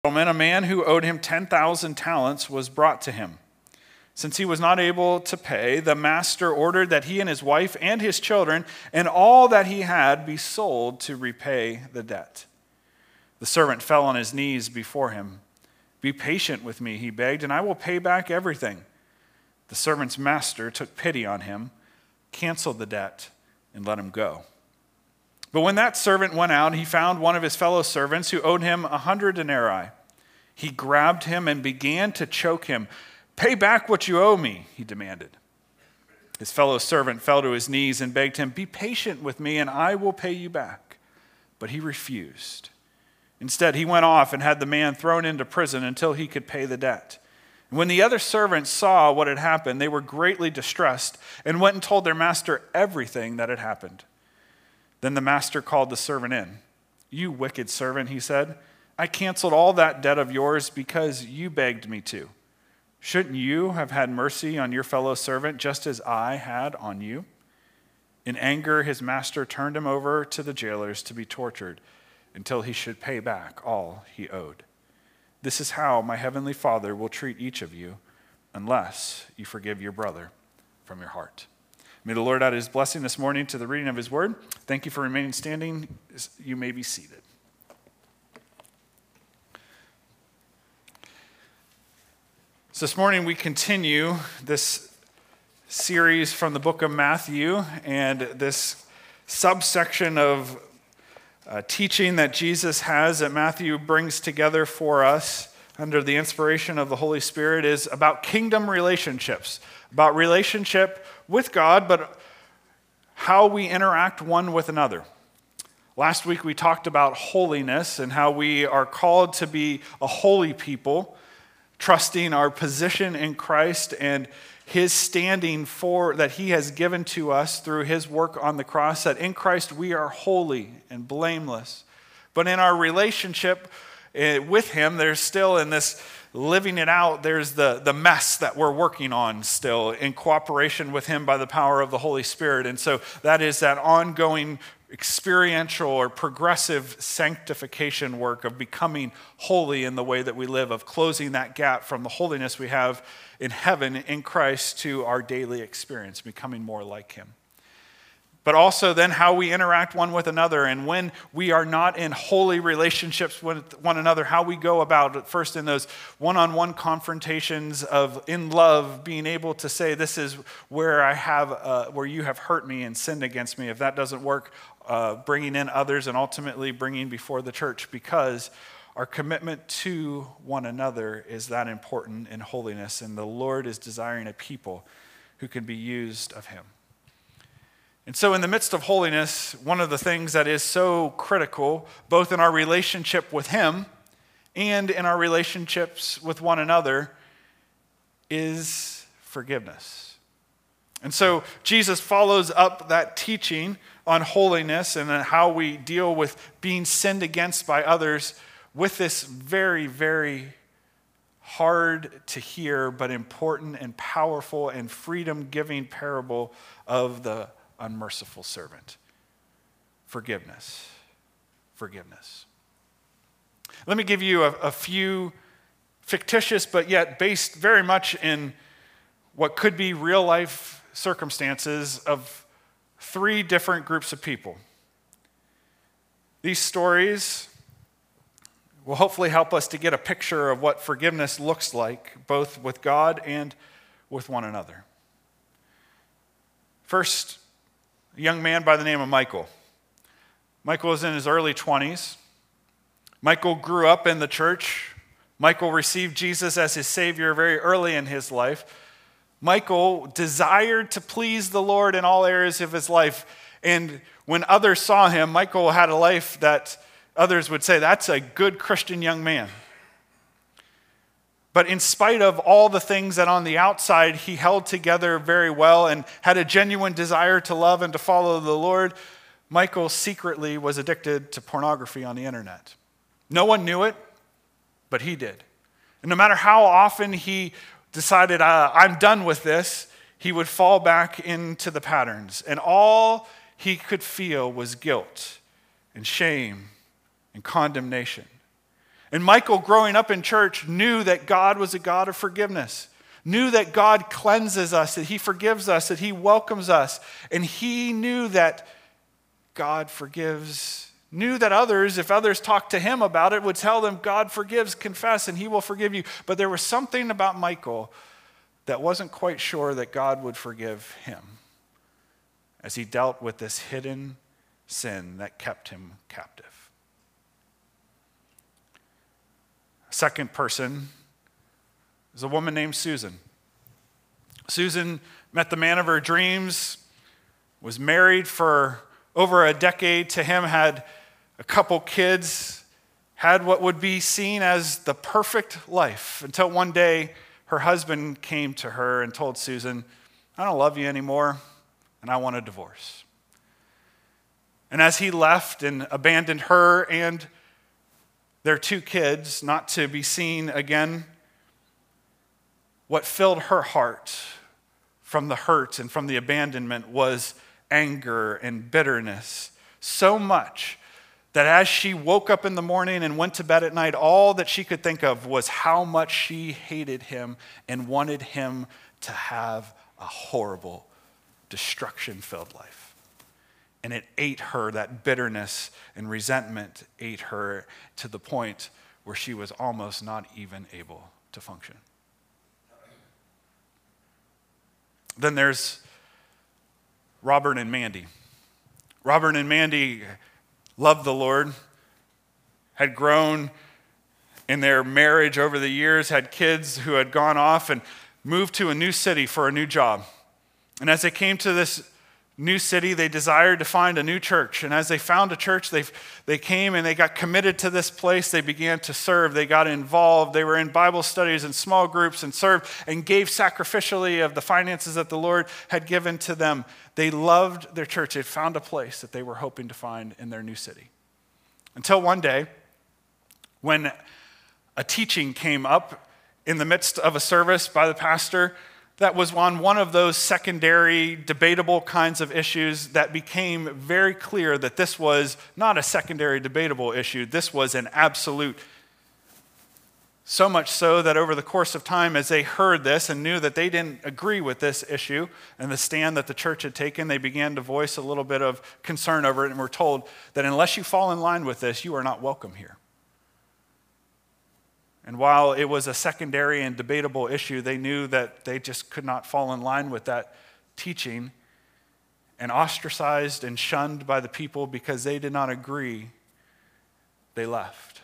A man who owed him 10,000 talents was brought to him. Since he was not able to pay, the master ordered that he and his wife and his children and all that he had be sold to repay the debt. The servant fell on his knees before him. "Be patient with me," he begged, "and I will pay back everything." The servant's master took pity on him, canceled the debt, and let him go. But when that servant went out, he found one of his fellow servants who owed him 100 denarii. He grabbed him and began to choke him. "Pay back what you owe me," he demanded. His fellow servant fell to his knees and begged him, "Be patient with me and I will pay you back." But he refused. Instead, he went off and had the man thrown into prison until he could pay the debt. And when the other servants saw what had happened, they were greatly distressed and went and told their master everything that had happened. Then the master called the servant in. "You wicked servant," he said, "I canceled all that debt of yours because you begged me to. Shouldn't you have had mercy on your fellow servant just as I had on you?" In anger, his master turned him over to the jailers to be tortured until he should pay back all he owed. This is how my heavenly Father will treat each of you unless you forgive your brother from your heart. May the Lord add his blessing this morning to the reading of his word. Thank you for remaining standing. You may be seated. So this morning we continue this series from the book of Matthew and this subsection of teaching that Jesus has that Matthew brings together for us under the inspiration of the Holy Spirit is about kingdom relationships, about relationship with God, but how we interact one with another. Last week we talked about holiness and how we are called to be a holy people, trusting our position in Christ and his standing for that he has given to us through his work on the cross, that in Christ we are holy and blameless. But in our relationship with him, there's still in this living it out, there's the mess that we're working on still in cooperation with him by the power of the Holy Spirit. And so that is that ongoing experiential or progressive sanctification work of becoming holy in the way that we live, of closing that gap from the holiness we have in heaven in Christ to our daily experience, becoming more like him. But also then how we interact one with another, and when we are not in holy relationships with one another, how we go about it first in those one-on-one confrontations of in love, being able to say, this is where I have, where you have hurt me and sinned against me. If that doesn't work, bringing in others and ultimately bringing before the church, because our commitment to one another is that important in holiness, and the Lord is desiring a people who can be used of him. And so in the midst of holiness, one of the things that is so critical, both in our relationship with him and in our relationships with one another, is forgiveness. And so Jesus follows up that teaching on holiness and how we deal with being sinned against by others with this very, very hard to hear but important and powerful and freedom-giving parable of the unmerciful servant. Forgiveness. Forgiveness. Let me give you a few fictitious but yet based very much in what could be real life circumstances of 3 different groups of people. These stories will hopefully help us to get a picture of what forgiveness looks like, both with God and with one another. First, a young man by the name of Michael. Michael was in his early 20s. Michael grew up in the church. Michael received Jesus as his Savior very early in his life. Michael desired to please the Lord in all areas of his life. And when others saw him, Michael had a life that others would say, that's a good Christian young man. But in spite of all the things that on the outside he held together very well and had a genuine desire to love and to follow the Lord, Michael secretly was addicted to pornography on the internet. No one knew it, but he did. And no matter how often he decided, I'm done with this, he would fall back into the patterns. And all he could feel was guilt and shame and condemnation. And Michael, growing up in church, knew that God was a God of forgiveness, knew that God cleanses us, that he forgives us, that he welcomes us. And he knew that God forgives, knew that others, if others talked to him about it, would tell them, God forgives, confess, and he will forgive you. But there was something about Michael that wasn't quite sure that God would forgive him as he dealt with this hidden sin that kept him captive. Second person is a woman named Susan. Susan met the man of her dreams, was married for over a decade to him, had a couple kids, had what would be seen as the perfect life, until one day her husband came to her and told Susan, I don't love you anymore, and I want a divorce. And as he left and abandoned her and their two kids, not to be seen again, what filled her heart from the hurt and from the abandonment was anger and bitterness. So much that as she woke up in the morning and went to bed at night, all that she could think of was how much she hated him and wanted him to have a horrible, destruction-filled life. And it ate her, that bitterness and resentment ate her to the point where she was almost not even able to function. Then there's Robert and Mandy. Robert and Mandy loved the Lord, had grown in their marriage over the years, had kids who had gone off and moved to a new city for a new job. And as they came to this new city, they desired to find a new church. And as they found a church, they came and they got committed to this place. They began to serve. They got involved. They were in Bible studies and small groups and served and gave sacrificially of the finances that the Lord had given to them. They loved their church. They found a place that they were hoping to find in their new city. Until one day, when a teaching came up in the midst of a service by the pastor that was on one of those secondary, debatable kinds of issues that became very clear that this was not a secondary, debatable issue. This was an absolute. So much so that over the course of time, as they heard this and knew that they didn't agree with this issue and the stand that the church had taken, they began to voice a little bit of concern over it and were told that unless you fall in line with this, you are not welcome here. And while it was a secondary and debatable issue, they knew that they just could not fall in line with that teaching, and ostracized and shunned by the people because they did not agree, they left.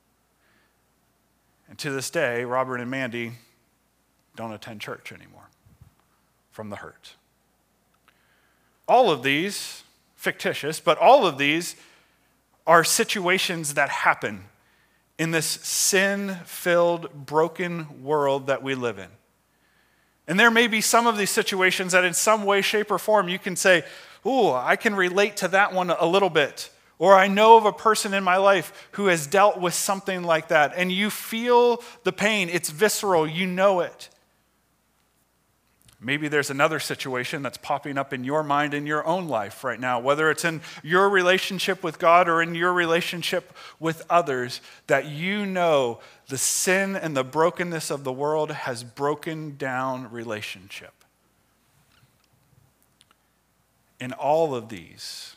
And to this day, Robert and Mandy don't attend church anymore from the hurt. All of these, fictitious, but all of these are situations that happen in this sin-filled, broken world that we live in. And there may be some of these situations that in some way, shape, or form you can say, ooh, I can relate to that one a little bit. Or I know of a person in my life who has dealt with something like that. And you feel the pain. It's visceral. You know it. Maybe there's another situation that's popping up in your mind in your own life right now, whether it's in your relationship with God or in your relationship with others, that you know the sin and the brokenness of the world has broken down relationship. In all of these,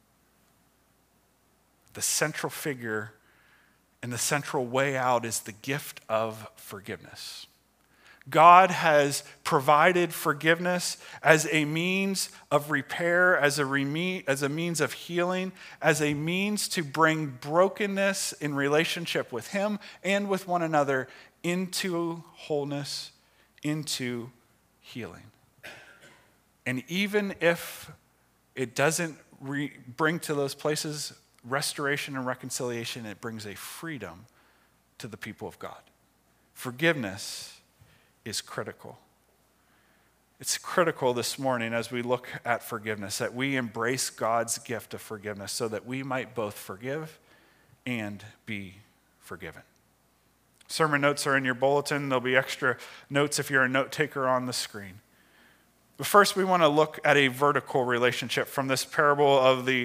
the central figure and the central way out is the gift of forgiveness. God has provided forgiveness as a means of repair, as a means of healing, as a means to bring brokenness in relationship with Him and with one another into wholeness, into healing. And even if it doesn't bring to those places restoration and reconciliation, it brings a freedom to the people of God. Forgiveness is critical. It's critical this morning as we look at forgiveness that we embrace God's gift of forgiveness so that we might both forgive and be forgiven. Sermon notes are in your bulletin. There'll be extra notes if you're a note taker on the screen. But first we want to look at a vertical relationship from this parable of the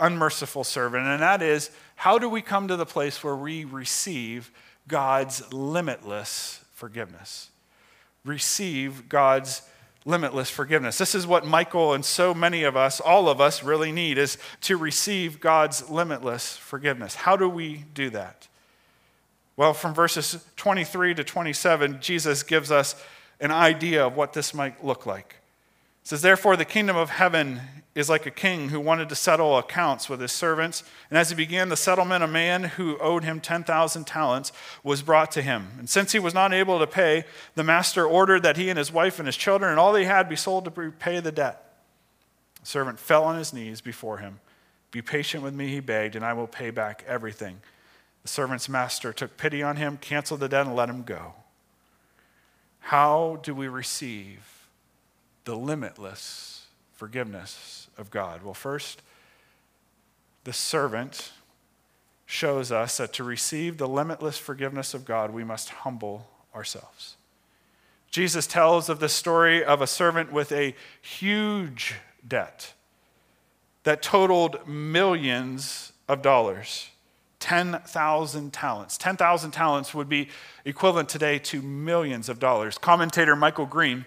unmerciful servant, and that is, how do we come to the place where we receive God's limitless forgiveness? Receive God's limitless forgiveness. This is what Michael and so many of us, all of us, really need, is to receive God's limitless forgiveness. How do we do that? Well, from verses 23 to 27, Jesus gives us an idea of what this might look like. It says, therefore, the kingdom of heaven is like a king who wanted to settle accounts with his servants. And as he began the settlement, a man who owed him 10,000 talents was brought to him. And since he was not able to pay, the master ordered that he and his wife and his children and all they had be sold to repay the debt. The servant fell on his knees before him. Be patient with me, he begged, and I will pay back everything. The servant's master took pity on him, canceled the debt, and let him go. How do we receive the limitless forgiveness of God? Well, first, the servant shows us that to receive the limitless forgiveness of God, we must humble ourselves. Jesus tells of the story of a servant with a huge debt that totaled millions of dollars. 10,000 talents. 10,000 talents would be equivalent today to millions of dollars. Commentator Michael Green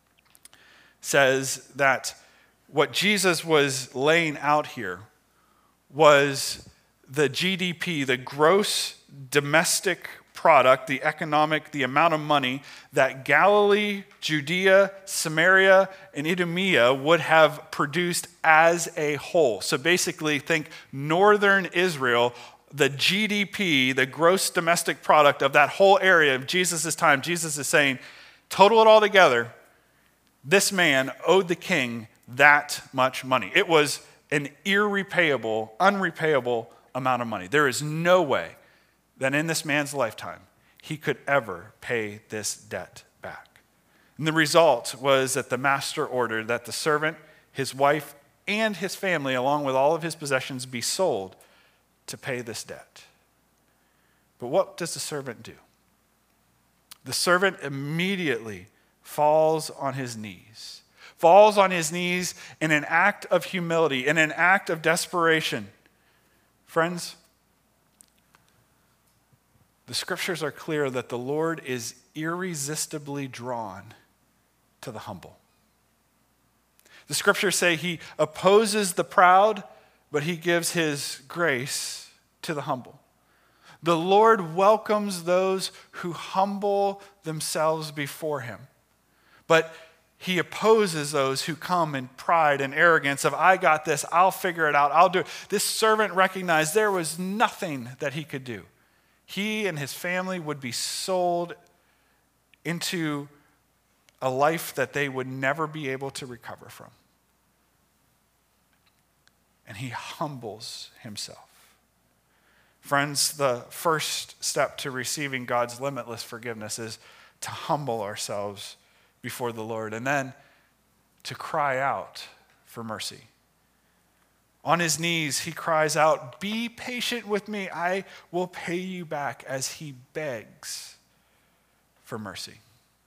says that what Jesus was laying out here was the GDP, the gross domestic product, the amount of money that Galilee, Judea, Samaria, and Idumea would have produced as a whole. So basically, think northern Israel. The GDP, the gross domestic product of that whole area of Jesus' time, Jesus is saying, total it all together, this man owed the king that much money. It was an unrepayable amount of money. There is no way that in this man's lifetime he could ever pay this debt back. And the result was that the master ordered that the servant, his wife, and his family, along with all of his possessions, be sold to pay this debt. But what does the servant do? The servant immediately falls on his knees in an act of humility, in an act of desperation. Friends, the scriptures are clear that the Lord is irresistibly drawn to the humble. The scriptures say he opposes the proud, but he gives his grace to the humble. The Lord welcomes those who humble themselves before him, but he opposes those who come in pride and arrogance of, I got this, I'll figure it out, I'll do it. This servant recognized there was nothing that he could do. He and his family would be sold into a life that they would never be able to recover from. And he humbles himself. Friends, the first step to receiving God's limitless forgiveness is to humble ourselves before the Lord, and then to cry out for mercy. On his knees, he cries out, be patient with me, I will pay you back, as he begs for mercy.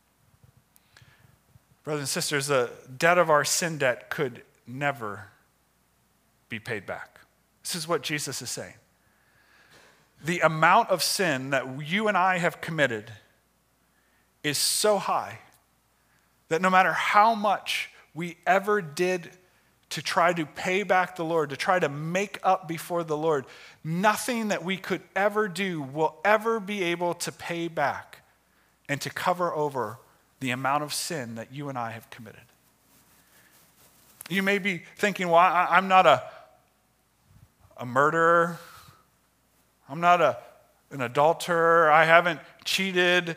Brothers and sisters, the debt of our sin debt could never be paid back. This is what Jesus is saying. The amount of sin that you and I have committed is so high that no matter how much we ever did to try to pay back the Lord, to try to make up before the Lord, nothing that we could ever do will ever be able to pay back and to cover over the amount of sin that you and I have committed. You may be thinking, well, I'm not a murderer. I'm not an adulterer. I haven't cheated.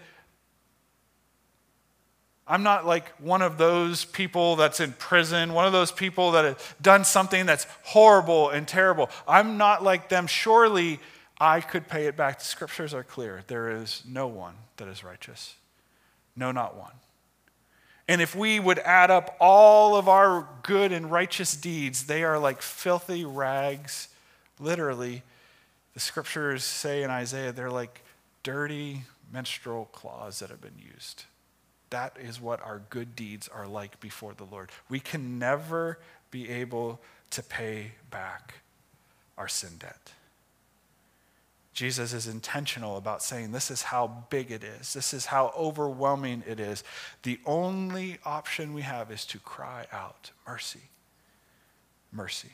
I'm not like one of those people that's in prison, one of those people that have done something that's horrible and terrible. I'm not like them. Surely I could pay it back. The scriptures are clear. There is no one that is righteous. No, not one. And if we would add up all of our good and righteous deeds, they are like filthy rags. Literally, the scriptures say in Isaiah, they're like dirty menstrual cloths that have been used. That is what our good deeds are like before the Lord. We can never be able to pay back our sin debt. Jesus is intentional about saying this is how big it is. This is how overwhelming it is. The only option we have is to cry out, mercy, mercy.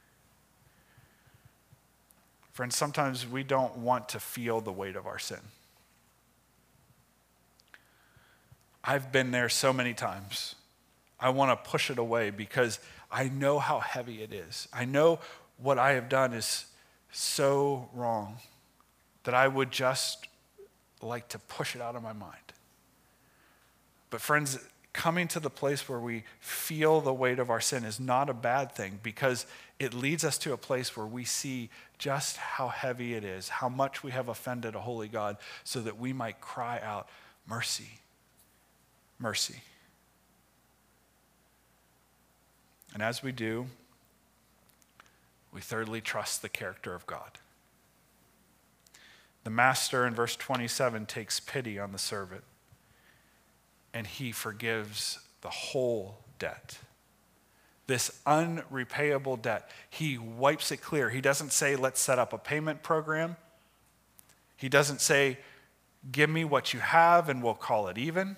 Friends, sometimes we don't want to feel the weight of our sin. I've been there so many times. I want to push it away because I know how heavy it is. I know what I have done is so wrong that I would just like to push it out of my mind. But friends, coming to the place where we feel the weight of our sin is not a bad thing because it leads us to a place where we see just how heavy it is, how much we have offended a holy God, so that we might cry out, mercy, mercy. And as we do, we thirdly trust the character of God. The master in verse 27 takes pity on the servant, and he forgives the whole debt. This unrepayable debt, he wipes it clear. He doesn't say, let's set up a payment program. He doesn't say, give me what you have and we'll call it even.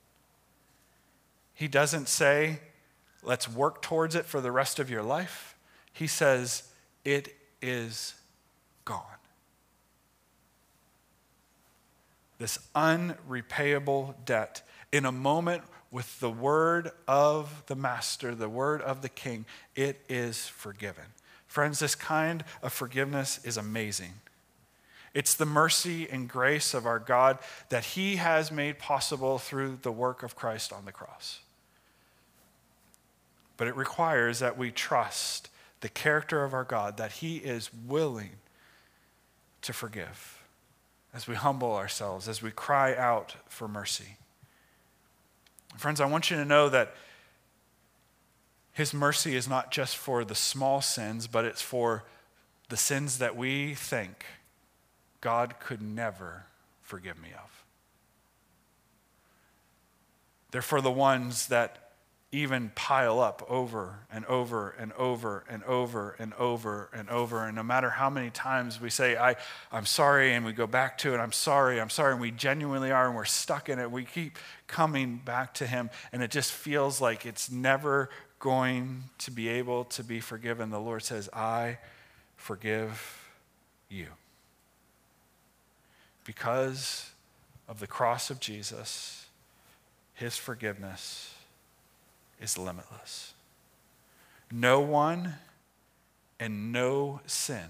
He doesn't say, let's work towards it for the rest of your life. He says, it is gone. This unrepayable debt, in a moment with the word of the master, the word of the king, it is forgiven. Friends, this kind of forgiveness is amazing. It's the mercy and grace of our God that he has made possible through the work of Christ on the cross. But it requires that we trust the character of our God, that he is willing to forgive as we humble ourselves, as we cry out for mercy. Friends, I want you to know that his mercy is not just for the small sins, but it's for the sins that we think God could never forgive me of. They're for the ones that even pile up over and over and over and over and over and over. And no matter how many times we say, I'm sorry, and we go back to it, I'm sorry, and we genuinely are, and we're stuck in it. We keep coming back to him, and it just feels like it's never going to be able to be forgiven. The Lord says, I forgive you. Because of the cross of Jesus, his forgiveness is limitless. No one and no sin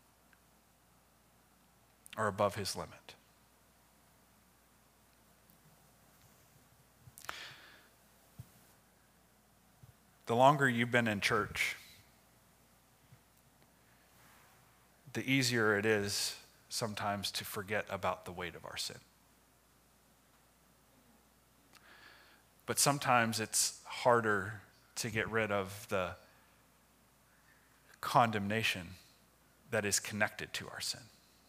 are above his limit. The longer you've been in church, the easier it is sometimes to forget about the weight of our sin. But sometimes it's harder to get rid of the condemnation that is connected to our sin.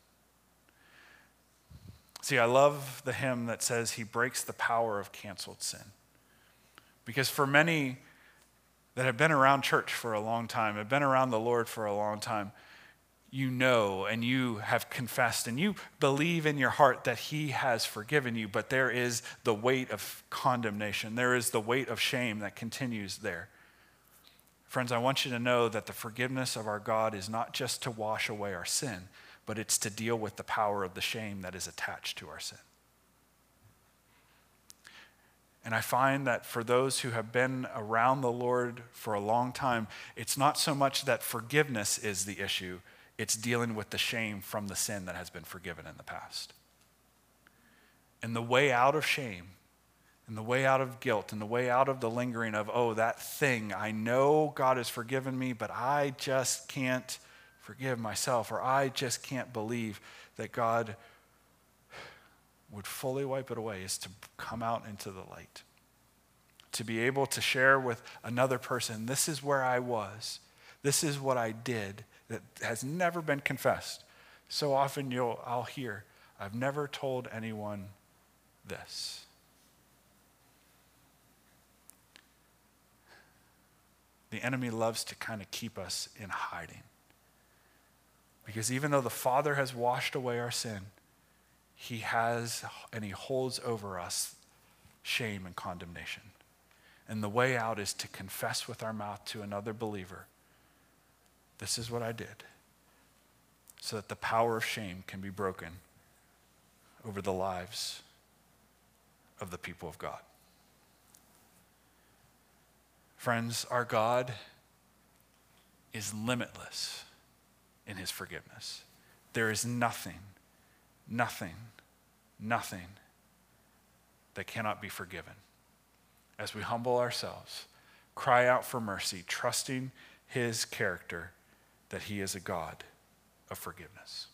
See, I love the hymn that says he breaks the power of canceled sin. Because for many that have been around church for a long time, have been around the Lord for a long time, you know and you have confessed and you believe in your heart that he has forgiven you, but there is the weight of condemnation. There is the weight of shame that continues there. Friends, I want you to know that the forgiveness of our God is not just to wash away our sin, but it's to deal with the power of the shame that is attached to our sin. And I find that for those who have been around the Lord for a long time, it's not so much that forgiveness is the issue, it's dealing with the shame from the sin that has been forgiven in the past. And the way out of shame, and the way out of guilt, and the way out of the lingering of, oh, that thing, I know God has forgiven me, but I just can't forgive myself, or I just can't believe that God would fully wipe it away, is to come out into the light. To be able to share with another person, this is where I was, this is what I did, that has never been confessed. So often I'll hear, I've never told anyone this. The enemy loves to kind of keep us in hiding. Because even though the Father has washed away our sin, he has and he holds over us shame and condemnation. And the way out is to confess with our mouth to another believer, this is what I did, so that the power of shame can be broken over the lives of the people of God. Friends, our God is limitless in his forgiveness. There is nothing that cannot be forgiven. As we humble ourselves, cry out for mercy, trusting his character that he is a God of forgiveness.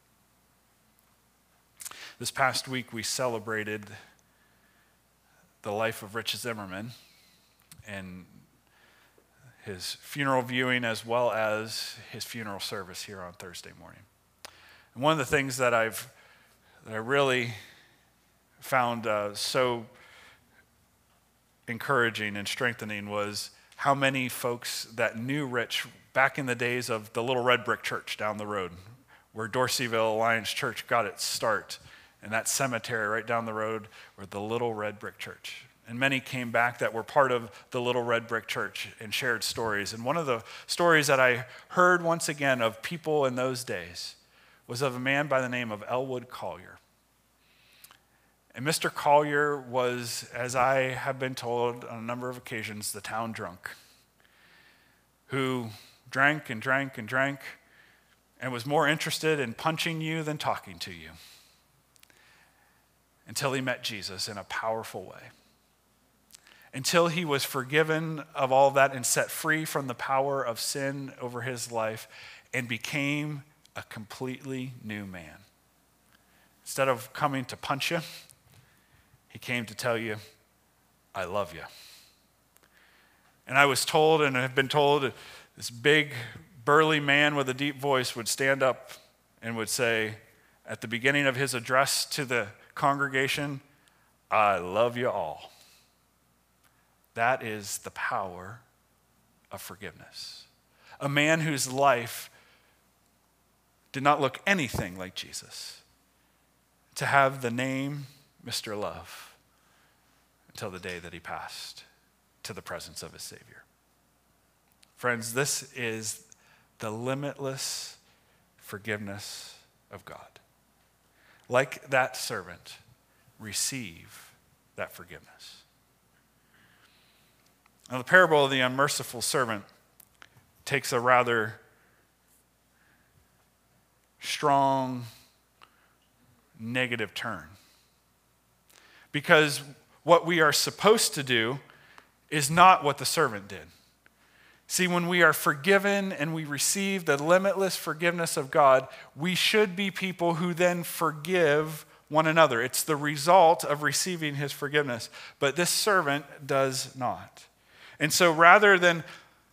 This past week, we celebrated the life of Rich Zimmerman and his funeral viewing, as well as his funeral service here on Thursday morning. And one of the things that I really found so encouraging and strengthening was how many folks that knew Rich back in the days of the Little Red Brick Church down the road, where Dorseyville Alliance Church got its start, and that cemetery right down the road where the Little Red Brick Church. And many came back that were part of the Little Red Brick Church and shared stories. And one of the stories that I heard once again of people in those days was of a man by the name of Elwood Collier. And Mr. Collier was, as I have been told on a number of occasions, the town drunk, who drank and drank and drank and was more interested in punching you than talking to you, until he met Jesus in a powerful way. Until he was forgiven of all that and set free from the power of sin over his life and became a completely new man. Instead of coming to punch you, he came to tell you, I love you. And I was told, and have been told, this big, burly man with a deep voice would stand up and would say, at the beginning of his address to the congregation, I love you all. That is the power of forgiveness. A man whose life did not look anything like Jesus, to have the name Mr. Love until the day that he passed to the presence of his Savior. Friends, this is the limitless forgiveness of God. Like that servant, receive that forgiveness. Now, the parable of the unmerciful servant takes a rather strong negative turn. Because what we are supposed to do is not what the servant did. See, when we are forgiven and we receive the limitless forgiveness of God, we should be people who then forgive one another. It's the result of receiving his forgiveness. But this servant does not. And so rather than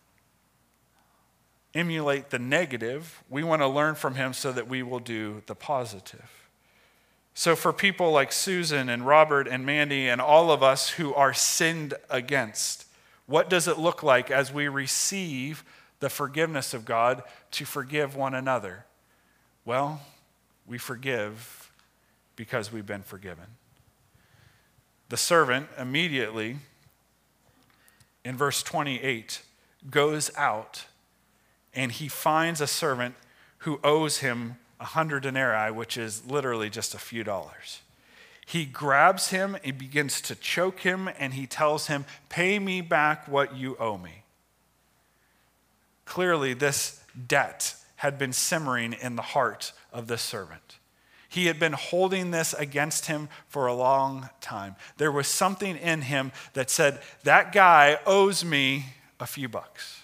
emulate the negative, we want to learn from him so that we will do the positive. So for people like Susan and Robert and Mandy and all of us who are sinned against, what does it look like as we receive the forgiveness of God to forgive one another? Well, we forgive because we've been forgiven. The servant immediately, in verse 28, goes out and he finds a servant who owes him 100 denarii, which is literally just a few dollars. He grabs him, he begins to choke him, and he tells him, pay me back what you owe me. Clearly, this debt had been simmering in the heart of this servant. He had been holding this against him for a long time. There was something in him that said, that guy owes me a few bucks.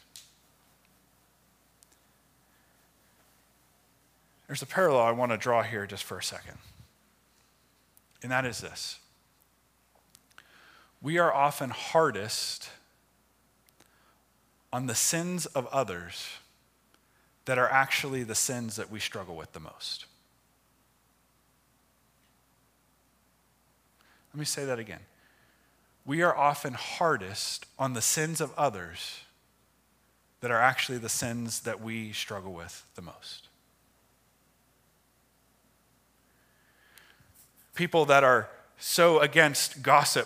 There's a parallel I want to draw here just for a second. And that is this. We are often hardest on the sins of others that are actually the sins that we struggle with the most. Let me say that again. We are often hardest on the sins of others that are actually the sins that we struggle with the most. People that are so against gossip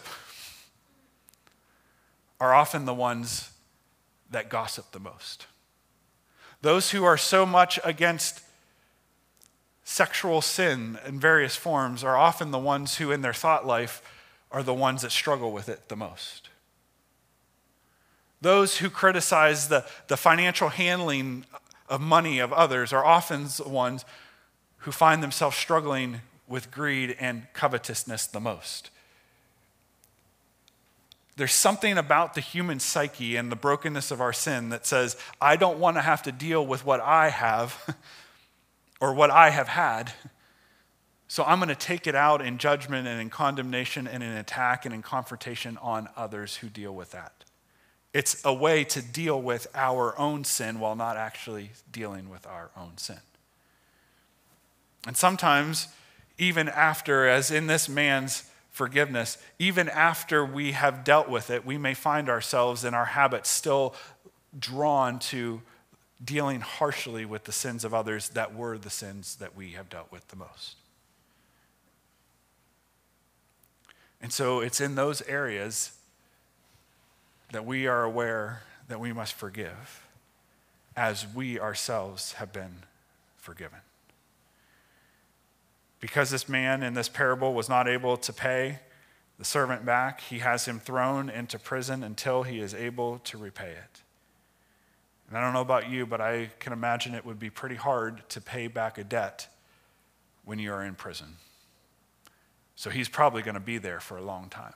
are often the ones that gossip the most. Those who are so much against sexual sin in various forms are often the ones who in their thought life are the ones that struggle with it the most. Those who criticize the financial handling of money of others are often the ones who find themselves struggling with greed and covetousness the most. There's something about the human psyche and the brokenness of our sin that says, I don't want to have to deal with what I have or what I have had. So I'm going to take it out in judgment and in condemnation and in attack and in confrontation on others who deal with that. It's a way to deal with our own sin while not actually dealing with our own sin. And sometimes, even after, as in this man's forgiveness, even after we have dealt with it, we may find ourselves in our habits still drawn to dealing harshly with the sins of others that were the sins that we have dealt with the most. And so it's in those areas that we are aware that we must forgive as we ourselves have been forgiven. Because this man in this parable was not able to pay the servant back, he has him thrown into prison until he is able to repay it. And I don't know about you, but I can imagine it would be pretty hard to pay back a debt when you are in prison. So he's probably going to be there for a long time.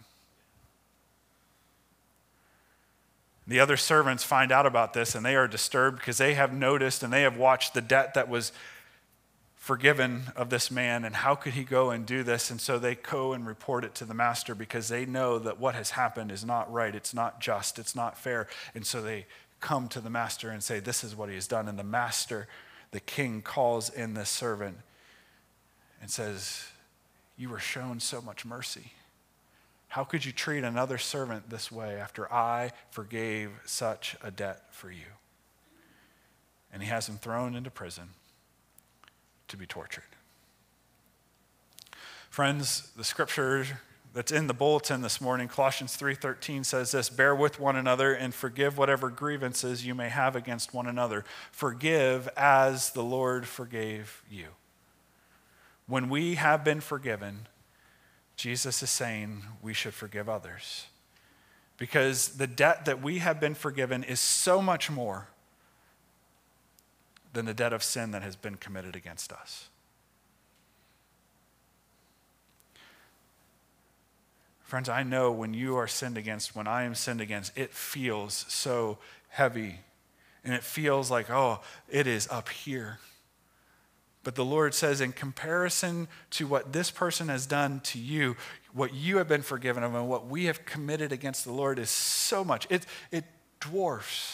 The other servants find out about this and they are disturbed because they have noticed and they have watched the debt that was forgiven of this man, and how could he go and do this? And so they go and report it to the master because they know that what has happened is not right, it's not just, it's not fair. And so they come to the master and say, this is what he has done. And the master, the king, calls in this servant and says, you were shown so much mercy. How could you treat another servant this way after I forgave such a debt for you? And he has him thrown into prison to be tortured. Friends, the scripture that's in the bulletin this morning, Colossians 3:13 says this, bear with one another and forgive whatever grievances you may have against one another. Forgive as the Lord forgave you. When we have been forgiven, Jesus is saying we should forgive others. Because the debt that we have been forgiven is so much more than the debt of sin that has been committed against us. Friends, I know when you are sinned against, when I am sinned against, it feels so heavy. And it feels like, oh, it is up here. But the Lord says, in comparison to what this person has done to you, what you have been forgiven of and what we have committed against the Lord is so much. It dwarfs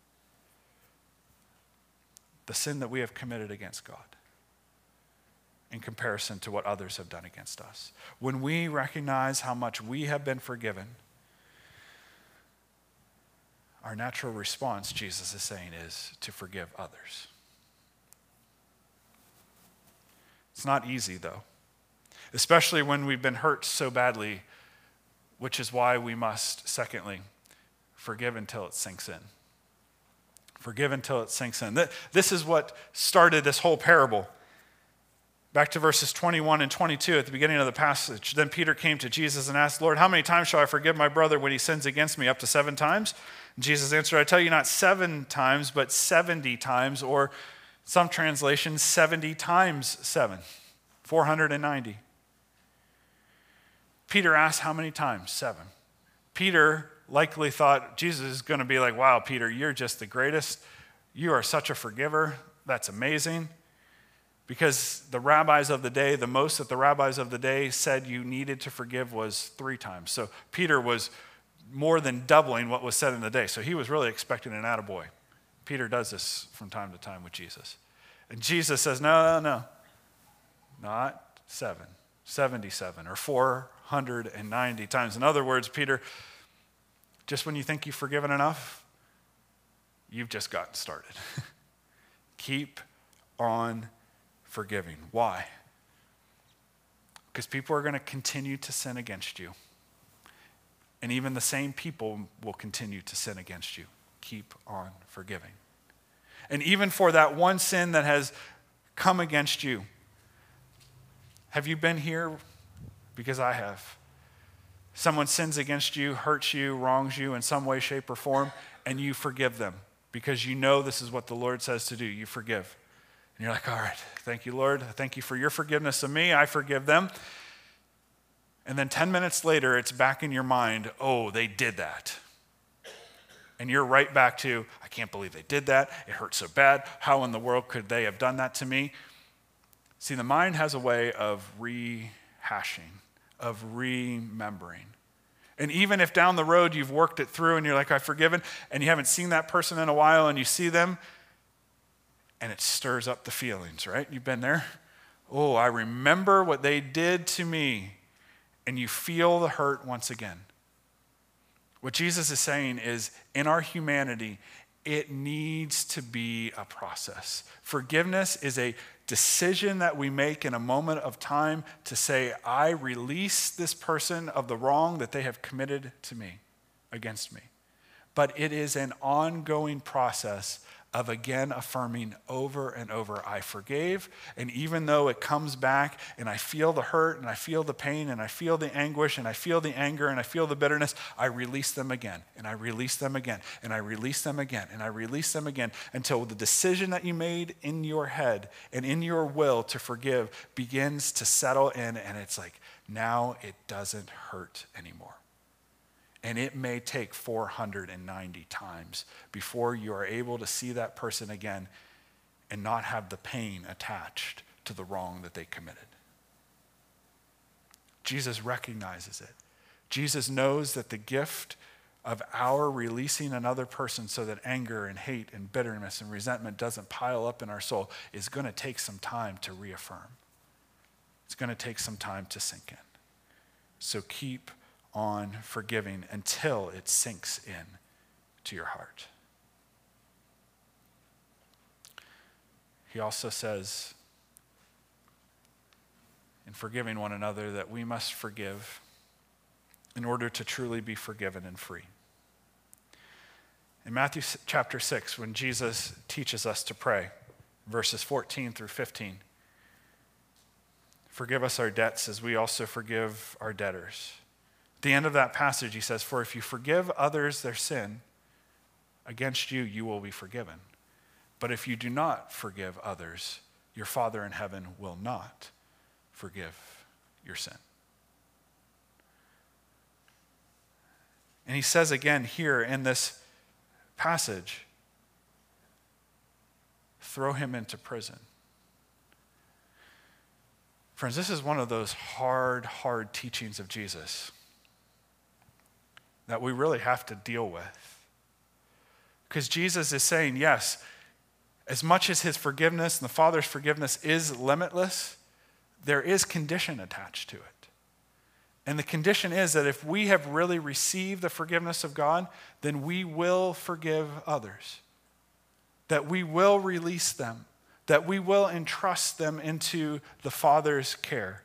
the sin that we have committed against God in comparison to what others have done against us. When we recognize how much we have been forgiven, our natural response, Jesus is saying, is to forgive others. It's not easy, though, especially when we've been hurt so badly, which is why we must, secondly, forgive until it sinks in. Forgive until it sinks in. This is what started this whole parable. Back to verses 21 and 22 at the beginning of the passage. Then Peter came to Jesus and asked, Lord, how many times shall I forgive my brother when he sins against me? Up to 7 times? And Jesus answered, I tell you not 7 times, but 70 times, or some translations, 70 times 7, 490. Peter asked how many times? 7. Peter likely thought Jesus is going to be like, wow, Peter, you're just the greatest. You are such a forgiver. That's amazing. Because the rabbis of the day, the most that the rabbis of the day said you needed to forgive was 3 times. So Peter was more than doubling what was said in the day. So he was really expecting an attaboy. Peter does this from time to time with Jesus. And Jesus says, no, not 7, 77 or 490 times. In other words, Peter, just when you think you've forgiven enough, you've just gotten started. Keep on forgiving. Why? Because people are going to continue to sin against you. And even the same people will continue to sin against you. Keep on forgiving. And even for that one sin that has come against you, have you been here? Because I have. Someone sins against you, hurts you, wrongs you in some way, shape, or form, and you forgive them because you know this is what the Lord says to do. You forgive. And you're like, all right, thank you, Lord. Thank you for your forgiveness of me. I forgive them. And then 10 minutes later, it's back in your mind, oh, they did that. And you're right back to, I can't believe they did that. It hurt so bad. How in the world could they have done that to me? See, the mind has a way of rehashing, of remembering. And even if down the road you've worked it through and you're like, I've forgiven, and you haven't seen that person in a while and you see them, and it stirs up the feelings, right? You've been there. Oh, I remember what they did to me. And you feel the hurt once again. What Jesus is saying is, in our humanity, it needs to be a process. Forgiveness is a decision that we make in a moment of time to say, I release this person of the wrong that they have committed to me, against me. But it is an ongoing process of again affirming over and over, I forgave, and even though it comes back and I feel the hurt and I feel the pain and I feel the anguish and I feel the anger and I feel the bitterness, I release them again and I release them again and I release them again and I release them again until the decision that you made in your head and in your will to forgive begins to settle in, and it's like, now it doesn't hurt anymore. And it may take 490 times before you are able to see that person again and not have the pain attached to the wrong that they committed. Jesus recognizes it. Jesus knows that the gift of our releasing another person so that anger and hate and bitterness and resentment doesn't pile up in our soul is going to take some time to reaffirm. It's going to take some time to sink in. So keep on forgiving until it sinks in to your heart. He also says in forgiving one another that we must forgive in order to truly be forgiven and free. In Matthew chapter 6, when Jesus teaches us to pray, verses 14 through 15, forgive us our debts as we also forgive our debtors. At the end of that passage, he says, for if you forgive others their sin against you, you will be forgiven. But if you do not forgive others, your Father in heaven will not forgive your sin. And he says again here in this passage, throw him into prison. Friends, this is one of those hard teachings of Jesus that we really have to deal with. Because Jesus is saying, yes, as much as his forgiveness and the Father's forgiveness is limitless, there is condition attached to it. And the condition is that if we have really received the forgiveness of God, then we will forgive others. That we will release them. That we will entrust them into the Father's care.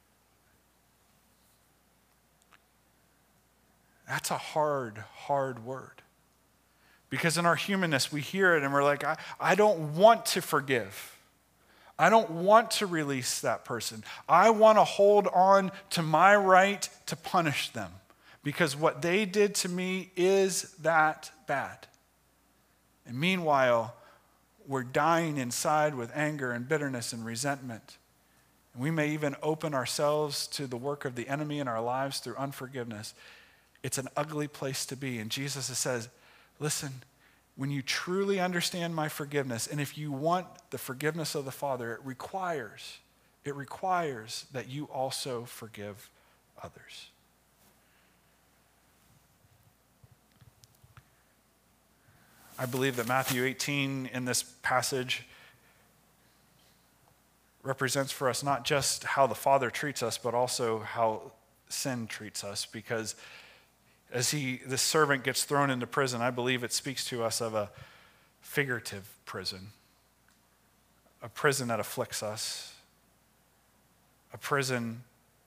That's a hard word. Because in our humanness, we hear it and we're like, I don't want to forgive. I don't want to release that person. I want to hold on to my right to punish them because what they did to me is that bad. And meanwhile, we're dying inside with anger and bitterness and resentment. And we may even open ourselves to the work of the enemy in our lives through unforgiveness. It's an ugly place to be. And Jesus says, listen, when you truly understand my forgiveness, and if you want the forgiveness of the Father, it requires that you also forgive others. I believe that Matthew 18 in this passage represents for us not just how the Father treats us, but also how sin treats us, because as this servant gets thrown into prison, I believe it speaks to us of a figurative prison, a prison that afflicts us, a prison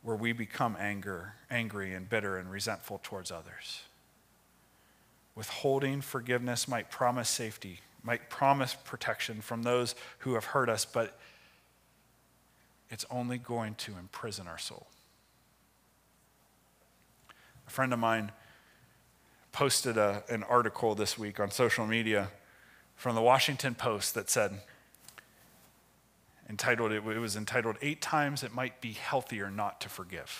where we become angry and bitter and resentful towards others. Withholding forgiveness might promise safety, might promise protection from those who have hurt us, but it's only going to imprison our soul. A friend of mine posted an article this week on social media from the Washington Post that said, it was entitled, 8 times it might be healthier not to forgive.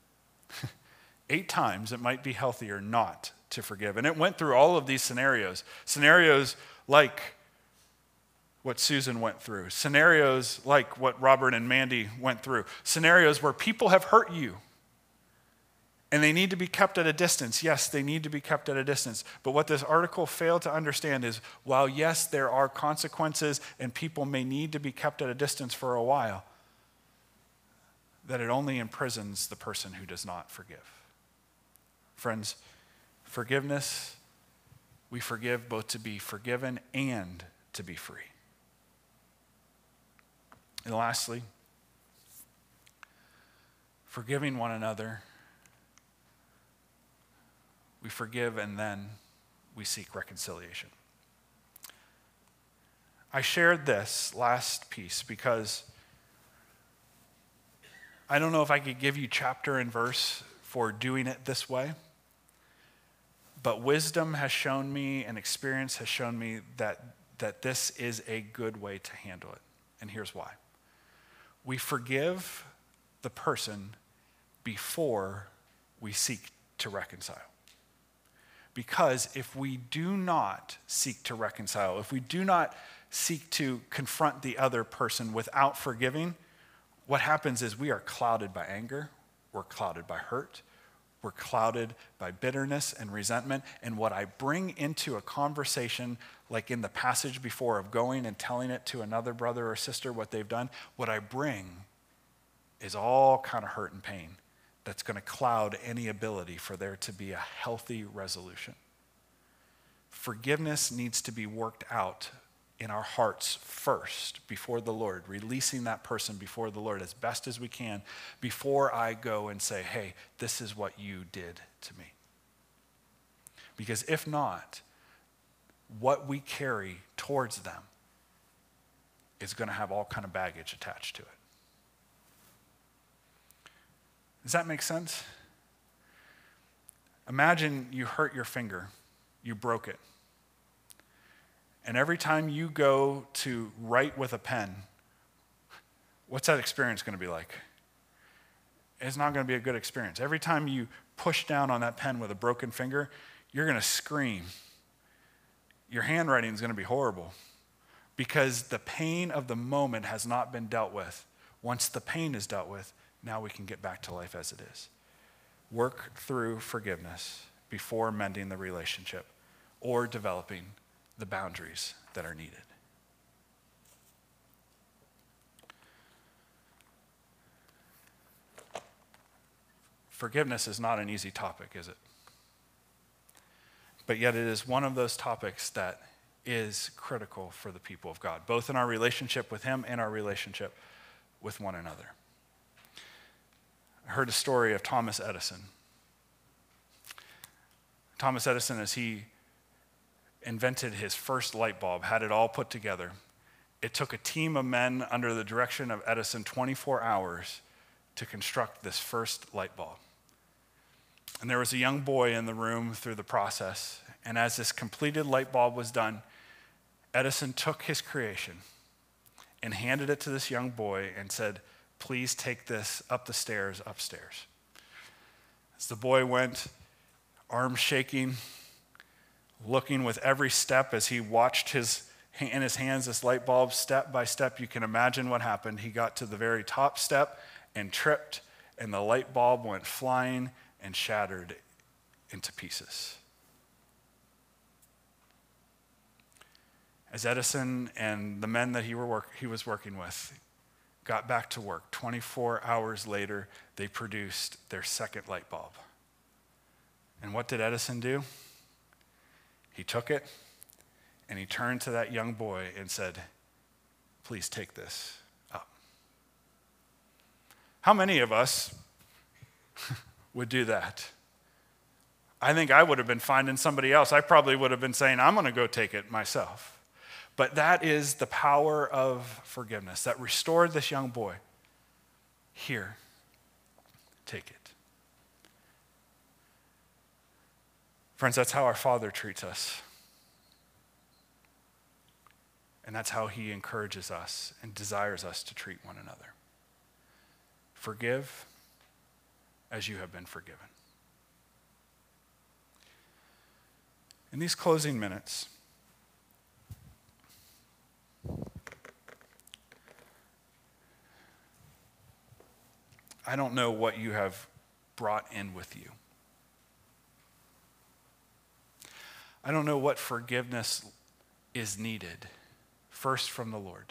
8 times it might be healthier not to forgive. And it went through all of these scenarios. Scenarios like what Susan went through. Scenarios like what Robert and Mandy went through. Scenarios where people have hurt you. And they need to be kept at a distance. Yes, they need to be kept at a distance. But what this article failed to understand is, while yes, there are consequences and people may need to be kept at a distance for a while, that it only imprisons the person who does not forgive. Friends, forgiveness, we forgive both to be forgiven and to be free. And lastly, forgiving one another, we forgive and then we seek reconciliation. I shared this last piece because I don't know if I could give you chapter and verse for doing it this way, but wisdom has shown me and experience has shown me that this is a good way to handle it. And here's why. We forgive the person before we seek to reconcile. Because if we do not seek to reconcile, if we do not seek to confront the other person without forgiving, what happens is we are clouded by anger, we're clouded by hurt, we're clouded by bitterness and resentment. And what I bring into a conversation, like in the passage before of going and telling it to another brother or sister what they've done, what I bring is all kind of hurt and pain that's going to cloud any ability for there to be a healthy resolution. Forgiveness needs to be worked out in our hearts first before the Lord, releasing that person before the Lord as best as we can before I go and say, hey, this is what you did to me. Because if not, what we carry towards them is going to have all kind of baggage attached to it. Does that make sense? Imagine you hurt your finger, you broke it. And every time you go to write with a pen, what's that experience going to be like? It's not going to be a good experience. Every time you push down on that pen with a broken finger, you're going to scream. Your handwriting is going to be horrible because the pain of the moment has not been dealt with. Once the pain is dealt with, now we can get back to life as it is. Work through forgiveness before mending the relationship or developing the boundaries that are needed. Forgiveness is not an easy topic, is it? But yet it is one of those topics that is critical for the people of God, both in our relationship with Him and our relationship with one another. I heard a story of Thomas Edison. Thomas Edison, as he invented his first light bulb, had it all put together. It took a team of men under the direction of Edison 24 hours to construct this first light bulb. And there was a young boy in the room through the process. And as this completed light bulb was done, Edison took his creation and handed it to this young boy and said, please take this up the stairs upstairs. As the boy went, arms shaking, looking with every step as he watched in his hands this light bulb step by step, you can imagine what happened. He got to the very top step and tripped, and the light bulb went flying and shattered into pieces. As Edison and the men that he was working with got back to work, 24 hours later, they produced their second light bulb. And what did Edison do? He took it and he turned to that young boy and said, please take this up. How many of us would do that. I think I would have been finding somebody else. I probably would have been saying, I'm going to go take it myself. But that is the power of forgiveness that restored this young boy. Here, take it. Friends, that's how our Father treats us. And that's how he encourages us and desires us to treat one another. Forgive as you have been forgiven. In these closing minutes, I don't know what you have brought in with you. I don't know what forgiveness is needed, first from the Lord.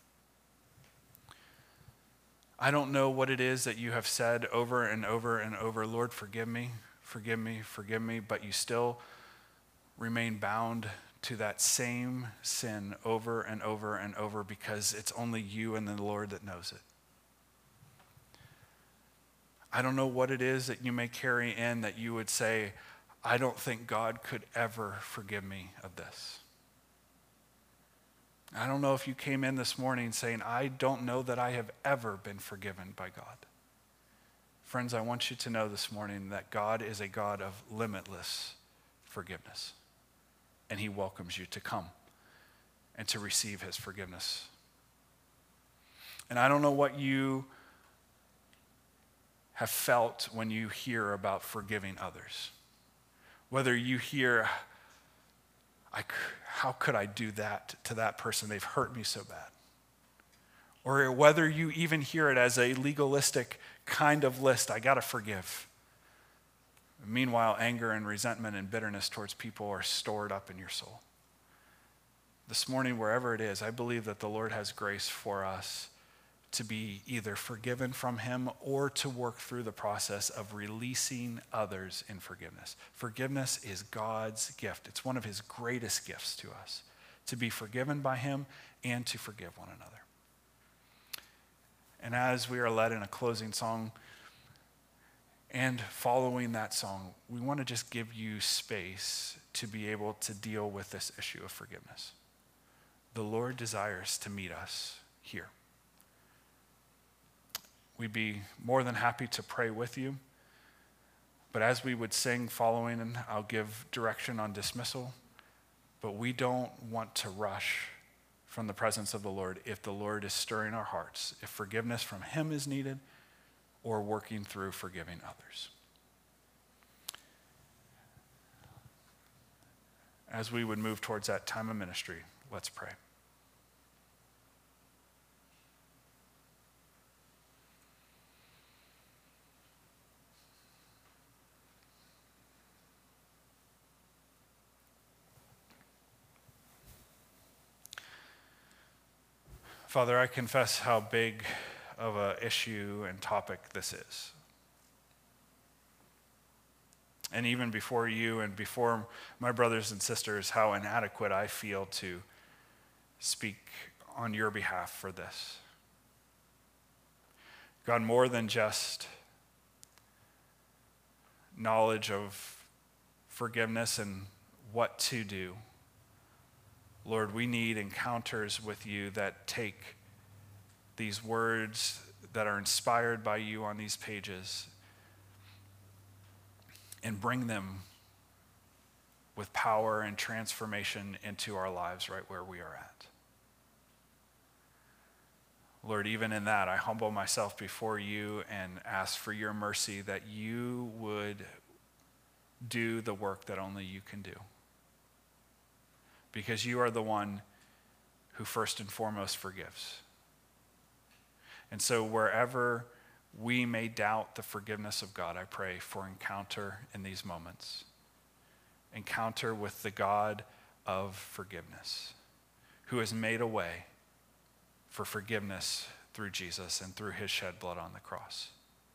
I don't know what it is that you have said over and over and over, Lord, forgive me, forgive me, forgive me, but you still remain bound to that same sin over and over and over because it's only you and the Lord that knows it. I don't know what it is that you may carry in that you would say, I don't think God could ever forgive me of this. I don't know if you came in this morning saying, I don't know that I have ever been forgiven by God. Friends, I want you to know this morning that God is a God of limitless forgiveness. And he welcomes you to come and to receive his forgiveness. And I don't know what you have felt when you hear about forgiving others. Whether you hear, how could I do that to that person? They've hurt me so bad. Or whether you even hear it as a legalistic kind of list, I got to forgive. Meanwhile, anger and resentment and bitterness towards people are stored up in your soul. This morning, wherever it is, I believe that the Lord has grace for us to be either forgiven from him or to work through the process of releasing others in forgiveness. Forgiveness is God's gift. It's one of his greatest gifts to us, to be forgiven by him and to forgive one another. And as we are led in a closing song, and following that song, we want to just give you space to be able to deal with this issue of forgiveness. The Lord desires to meet us here. We'd be more than happy to pray with you. But as we would sing following, and I'll give direction on dismissal, but we don't want to rush from the presence of the Lord if the Lord is stirring our hearts, if forgiveness from him is needed, or working through forgiving others. As we would move towards that time of ministry, let's pray. Father, I confess how big of an issue and topic this is. And even before you and before my brothers and sisters, how inadequate I feel to speak on your behalf for this. God, more than just knowledge of forgiveness and what to do, Lord, we need encounters with you that take these words that are inspired by you on these pages and bring them with power and transformation into our lives right where we are at. Lord, even in that, I humble myself before you and ask for your mercy that you would do the work that only you can do. Because you are the one who first and foremost forgives. And so wherever we may doubt the forgiveness of God, I pray for encounter in these moments. Encounter with the God of forgiveness, who has made a way for forgiveness through Jesus and through his shed blood on the cross.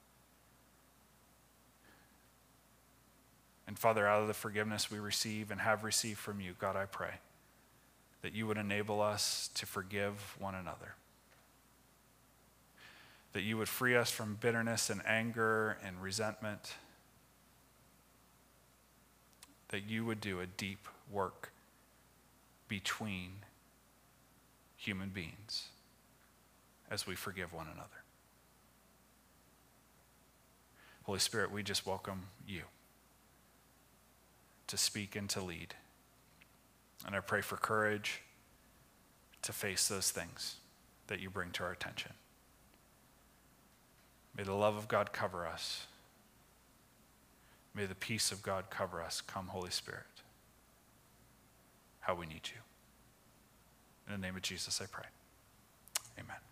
And Father, out of the forgiveness we receive and have received from you, God, I pray that you would enable us to forgive one another. that you would free us from bitterness and anger and resentment, that you would do a deep work between human beings as we forgive one another. Holy Spirit, we just welcome you to speak and to lead. And I pray for courage to face those things that you bring to our attention. May the love of God cover us. May the peace of God cover us. Come, Holy Spirit. How we need you. In the name of Jesus, I pray. Amen.